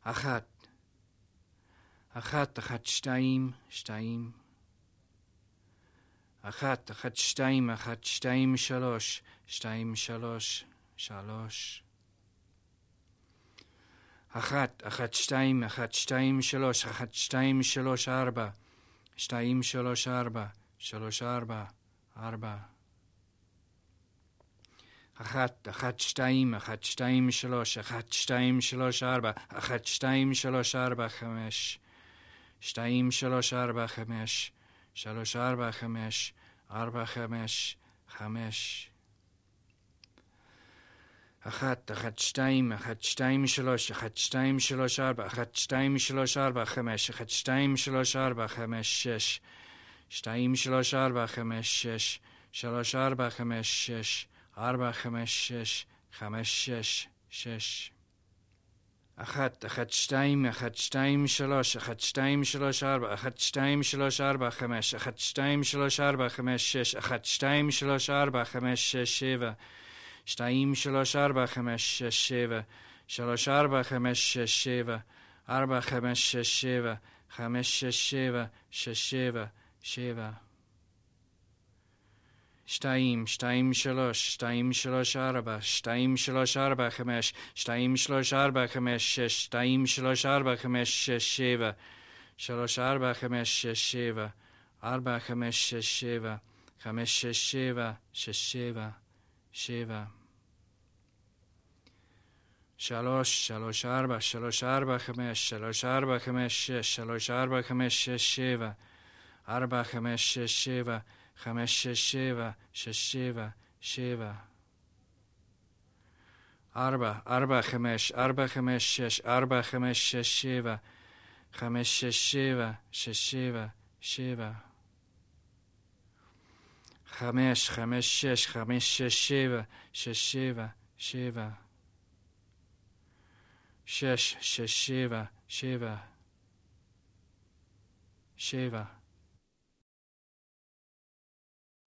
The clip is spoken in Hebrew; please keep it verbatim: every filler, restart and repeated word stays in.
אחת, אחת, אחת, שתיים, שתיים, אחת, אחת, שתיים, אחת, שתיים, שלוש, שתיים, שלוש, שלוש, אחת, אחת, שתיים, אחת, שתיים, שלוש, אחת, שתיים, שלוש, ארבע, שתיים, שלוש, ארבע, שלוש, ארבע, ארבע, אחת, אחת, שתיים, אחת, שתיים, שלוש, אחת, שתיים, שלוש, ארבע, אחת, שתיים, שלוש, ארבע, חמש, שתיים, שלוש, ארבע, חמש, שלוש, ארבע, חמש, ארבע, חמש, חמש, אחת, אחת, שתיים, אחת, שתיים, שלוש, אחת, שתיים, שלוש, ארבע, אחת, שתיים, שלוש, ארבע, חמש, אחת, שתיים, שלוש, ארבע, חמש, שש, שתיים, שלוש, ארבע, חמש, שש, שלוש, ארבע, חמש, שש, ארבע, חמש, שש, חמש, שש, שש, אחת, אחת, שתיים, אחת, שתיים, שלוש, אחת, שתיים, שלוש, ארבע, אחת, שתיים, שלוש, ארבע, חמש, אחת, שתיים, שלוש, ארבע, חמש, שש, אחת, שתיים, שלוש, ארבע, חמש, שש, שבע, שתיים, שלוש, ארבע, חמש, שש, שבע, שלוש, ארבע, חמש, שש, שבע, ארבע, חמש, שש, שבע, חמש, שש, שבע, שש, שבע, שבע, שתיים, שתיים, שלוש, שתיים, שלוש, ארבע, שתיים, שלוש, ארבע, חמש, שתיים, שלוש, ארבע, חמש, שש, שתיים, שלוש, ארבע, חמש, שש, שבע, שלוש, ארבע, חמש, שש, שבע, ארבע, חמש, שש, שבע, חמש, שש, שבע, שש, שבע, שבע, שלוש, שלוש, ארבע, שלוש, ארבע, חמש, שלוש, ארבע, חמש, שש, שלוש, ארבע, חמש, שש, שבע, ארבע, חמש, שש, שבע, חמש, שש, שבע, שש, שבע, שבע, ארבע, ארבע, חמש, ארבע, חמש, שש, ארבע, חמש, שש, שבע, חמש, שש, שבע, שש, שבע, שבע, חמש, חמש, שש, חמש, שש, שבע, שש, שבע, שבע, שש, שש, שבע, שבע, שבע.